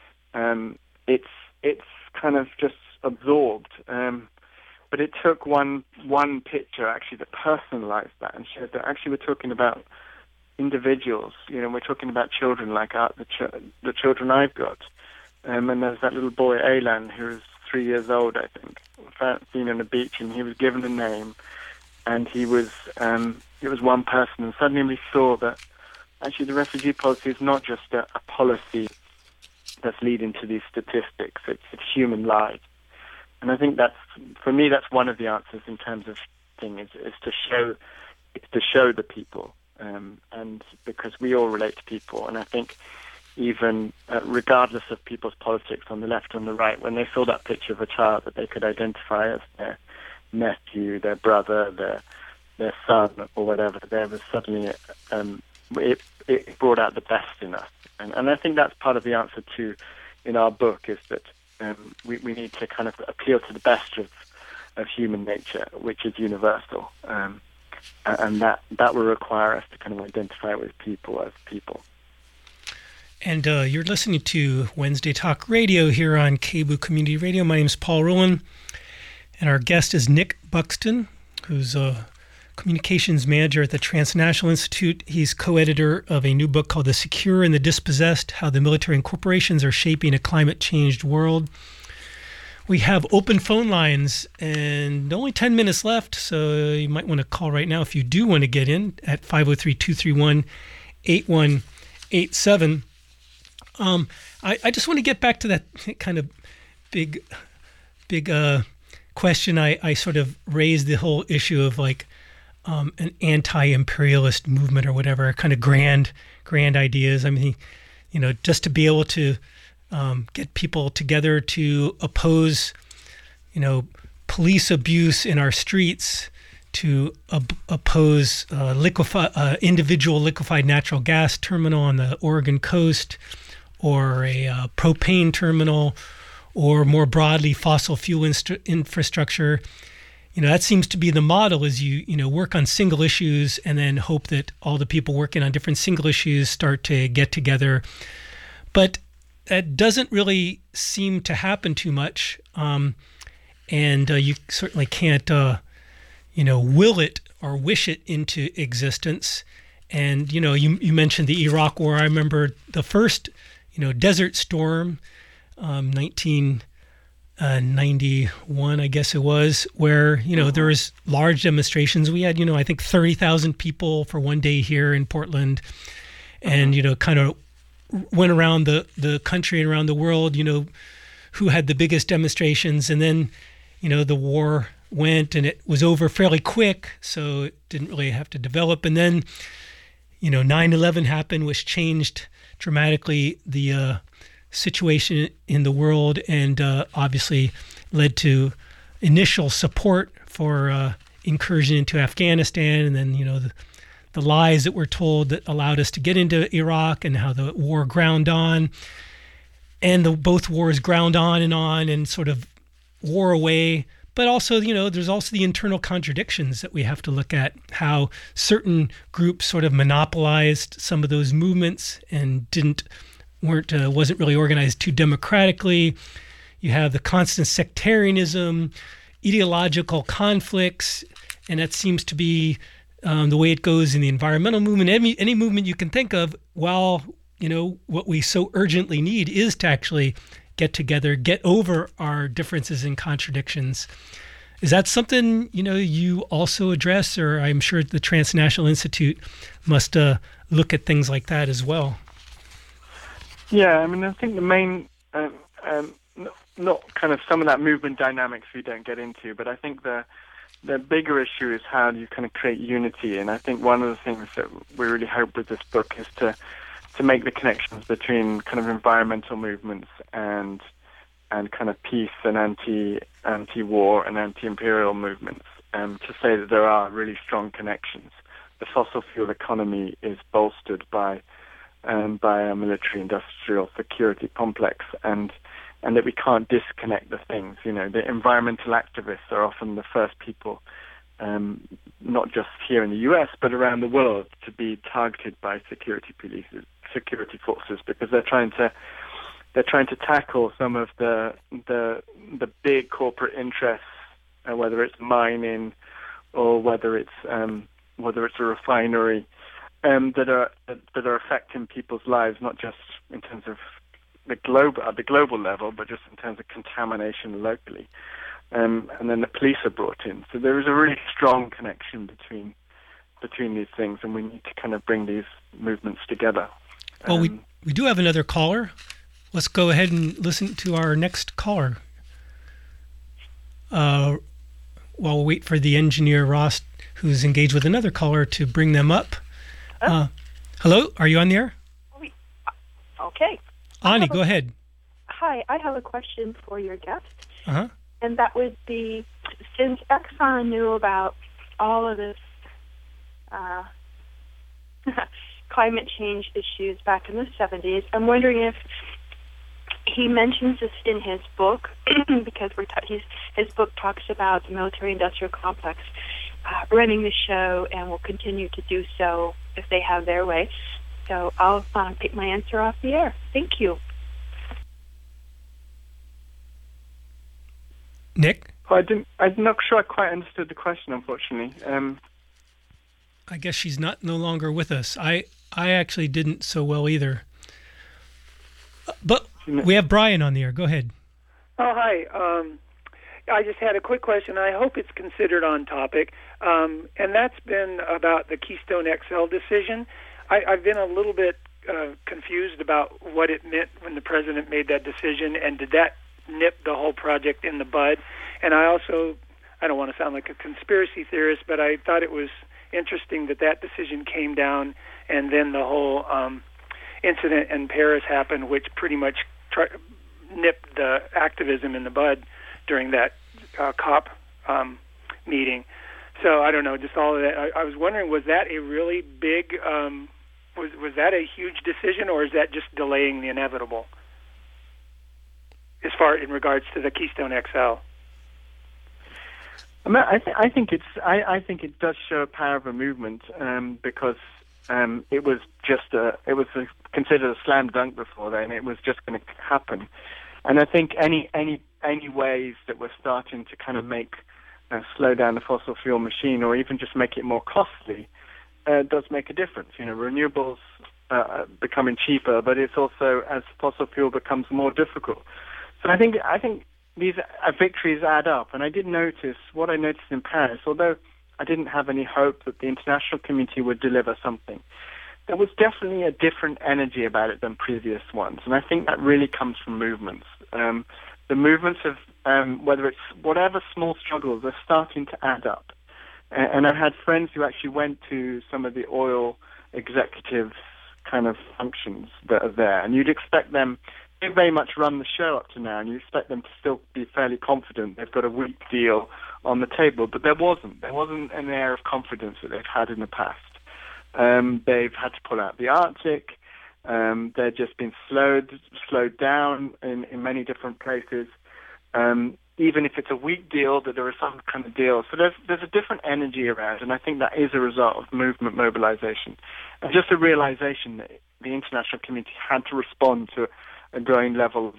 it's kind of just absorbed. But it took one picture actually that personalized that and showed that actually we're talking about individuals. We're talking about children like the children I've got. And there's that little boy, Aylan, who was 3 years old, I think, seen on a beach, and he was given a name, and it was one person, and suddenly we saw that actually the refugee policy is not just a policy that's leading to these statistics, it's human lives. And I think for me, that's one of the answers in terms of thing is to show the people and because we all relate to people. And I think even regardless of people's politics on the left and the right, when they saw that picture of a child that they could identify as their nephew, their brother, their son, or whatever, there was suddenly it brought out the best in us. And I think that's part of the answer to in our book, is that we need to kind of appeal to the best of human nature, which is universal, and that will require us to kind of identify with people as people. And you're listening to Wednesday Talk Radio here on KBOO Community Radio. My name is Paul Rowland, and our guest is Nick Buxton, who's a communications manager at the Transnational Institute. He's co-editor of a new book called The Secure and the Dispossessed: How the Military and Corporations Are Shaping a Climate-Changed World. We have open phone lines and only 10 minutes left, so you might want to call right now if you do want to get in at 503-231-8187. I just want to get back to that kind of big question. I sort of raised the whole issue of like an anti-imperialist movement or whatever, kind of grand ideas. I mean, just to be able to get people together to oppose, police abuse in our streets, to oppose individual liquefied natural gas terminal on the Oregon coast, or a propane terminal, or more broadly fossil fuel infrastructure. That seems to be the model, is you work on single issues and then hope that all the people working on different single issues start to get together. But that doesn't really seem to happen too much. And you certainly can't, will it or wish it into existence. And, you mentioned the Iraq War. I remember the first, Desert Storm, 1991, I guess it was, where, there was large demonstrations. We had, I think 30,000 people for one day here in Portland, and, kind of went around the country and around the world, who had the biggest demonstrations. And then, the war went and it was over fairly quick, so it didn't really have to develop. And then, 9/11 happened, which changed dramatically the situation in the world, and obviously led to initial support for incursion into Afghanistan, and then the lies that were told that allowed us to get into Iraq, and how the war ground on, and both wars ground on and sort of wore away. But also, there's also the internal contradictions that we have to look at, how certain groups sort of monopolized some of those movements and wasn't really organized too democratically. You have the constant sectarianism, ideological conflicts, and that seems to be the way it goes in the environmental movement. Any movement you can think of, while, what we so urgently need is to actually get together, get over our differences and contradictions. Is that something, you also address? Or I'm sure the Transnational Institute must look at things like that as well. Yeah, I mean, I think the main, not kind of some of that movement dynamics we don't get into, but I think the bigger issue is how do you kind of create unity. And I think one of the things that we really hope with this book is to make the connections between kind of environmental movements and kind of peace and anti-war and anti-imperial movements, to say that there are really strong connections. The fossil fuel economy is bolstered by a military-industrial security complex, and that we can't disconnect the things. The environmental activists are often the first people, not just here in the U.S. but around the world, to be targeted by security forces, because they're trying to tackle some of the big corporate interests, whether it's mining or whether it's a refinery, that are affecting people's lives, not just in terms of at the global level, but just in terms of contamination locally. And then the police are brought in. So there is a really strong connection between these things, and we need to kind of bring these movements together. Well, we do have another caller. Let's go ahead and listen to our next caller. While we wait for the engineer, Ross, who's engaged with another caller, to bring them up. Hello, are you on the air? Okay. Ani, go ahead. Hi, I have a question for your guest. Uh-huh. And that would be, since Exxon knew about all of this climate change issues back in the 70s, I'm wondering if he mentions this in his book, because his book talks about the military-industrial complex running the show and will continue to do so if they have their way. So I'll take my answer off the air. Thank you. Nick? I'm not sure I quite understood the question, unfortunately. I guess she's no longer with us. I actually didn't so well either. But we have Brian on the air. Go ahead. Oh, hi. I just had a quick question. I hope it's considered on topic, and that's been about the Keystone XL decision. I've been a little bit confused about what it meant when the president made that decision, and did that nip the whole project in the bud? And I don't want to sound like a conspiracy theorist, but I thought it was interesting that decision came down, and then the whole incident in Paris happened, which pretty much nipped the activism in the bud during that COP meeting. So I don't know, just all of that. I was wondering, was that a really big, was that a huge decision, or is that just delaying the inevitable? As far in regards to the Keystone XL. I think it does show a power of a movement because it was considered a slam dunk before then. It was just going to happen, and I think any ways that we're starting to kind of slow down the fossil fuel machine, or even just make it more costly, does make a difference. Renewables becoming cheaper, but it's also, as fossil fuel becomes more difficult. So I think these victories add up, and I noticed in Paris, although I didn't have any hope that the international community would deliver something, there was definitely a different energy about it than previous ones, and I think that really comes from movements. The movements of, whether it's whatever small struggles, they're starting to add up. And I had friends who actually went to some of the oil executives kind of functions that are there, and you'd expect them, they very much run the show up to now, and you expect them to still be fairly confident they've got a weak deal on the table, but there wasn't an air of confidence that they've had in the past. They've had to pull out the Arctic. They've just been slowed down in many different places. Even if it's a weak deal, that there is some kind of deal. So there's a different energy around, and I think that is a result of movement mobilization, and just a realization that the international community had to respond to a growing level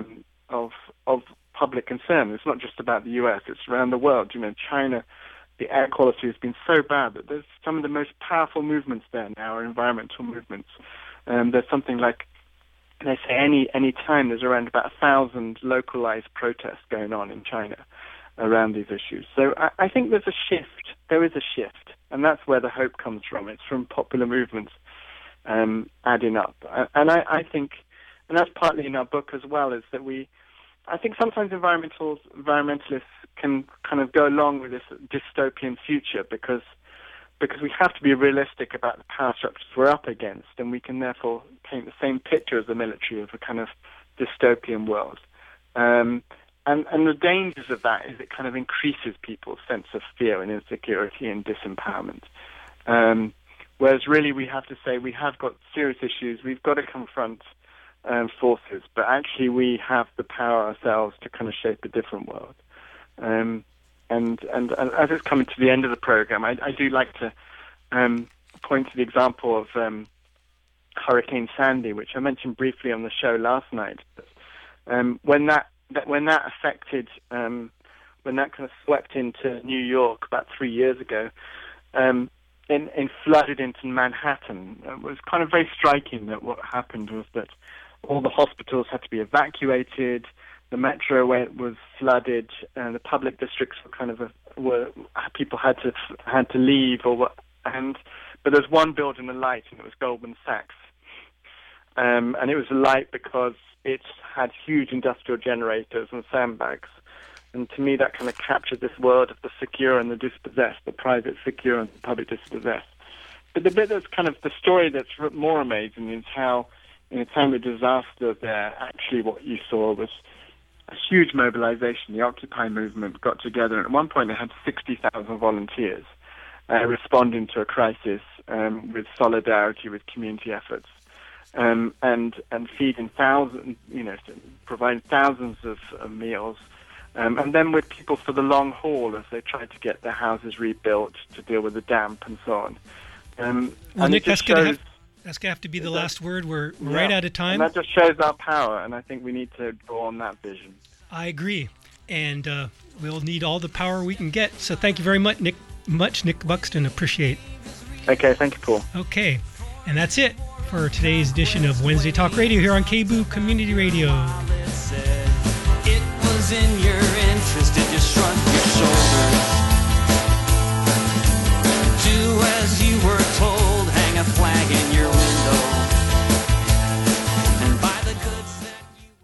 of public concern. It's not just about the US; it's around the world. China, the air quality has been so bad that there's some of the most powerful movements there now are environmental movements. There's something like, they say any time there's around about 1,000 localized protests going on in China around these issues. So I think there's a shift. There is a shift, and that's where the hope comes from. It's from popular movements adding up. And I think, and that's partly in our book as well, is that I think sometimes environmentalists can kind of go along with this dystopian future because we have to be realistic about the power structures we're up against, and we can therefore paint the same picture as the military of a kind of dystopian world. And the dangers of that is it kind of increases people's sense of fear and insecurity and disempowerment. Whereas really we have to say we have got serious issues, we've got to confront forces, but actually we have the power ourselves to kind of shape a different world. And as it's coming to the end of the program, I do like to point to the example of Hurricane Sandy, which I mentioned briefly on the show last night. When that affected, when that kind of swept into New York about 3 years ago, and flooded into Manhattan, it was kind of very striking that what happened was that all the hospitals had to be evacuated. The metro was flooded, and the public districts were people had to leave, but there's one building a light, and it was Goldman Sachs, and it was a light because it had huge industrial generators and sandbags, and to me that kind of captured this world of the secure and the dispossessed, the private secure and the public dispossessed. But the bit that's kind of the story that's more amazing is how, in a time of disaster there, actually what you saw was a huge mobilization. The Occupy movement got together, and at one point they had 60,000 volunteers responding to a crisis with solidarity, with community efforts, and feeding thousands, providing thousands of meals, and then with people for the long haul as they tried to get their houses rebuilt to deal with the damp and so on. Well, Nick, that's going to have to be the last word. We're right out of time. And that just shows our power, and I think we need to go on that vision. I agree, and we'll need all the power we can get. So thank you very much, Nick Buxton. Appreciate. Okay, thank you, Paul. Okay, and that's it for today's edition of Wednesday Talk Radio here on KBOO Community Radio. It was in your interest if you shrunk your shoulders. Do as you were told, hang a flag in your window, and buy the goods that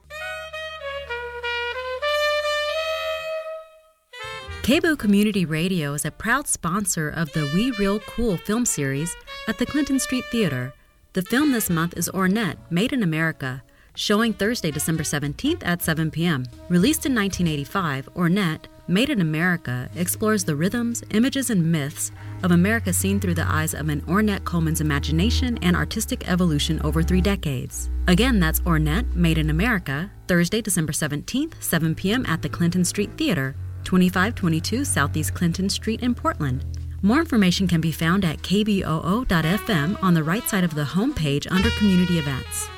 you... KBOO Community Radio is a proud sponsor of the We Real Cool film series at the Clinton Street Theater. The film this month is Ornette, Made in America, showing Thursday, December 17th at 7 p.m. Released in 1985, Ornette, Made in America explores the rhythms, images, and myths of America seen through the eyes of an Ornette Coleman's imagination and artistic evolution over 3 decades. Again, that's Ornette, Made in America, Thursday, December 17th, 7 p.m. at the Clinton Street Theater, 2522 Southeast Clinton Street in Portland. More information can be found at kboo.fm on the right side of the homepage under Community Events.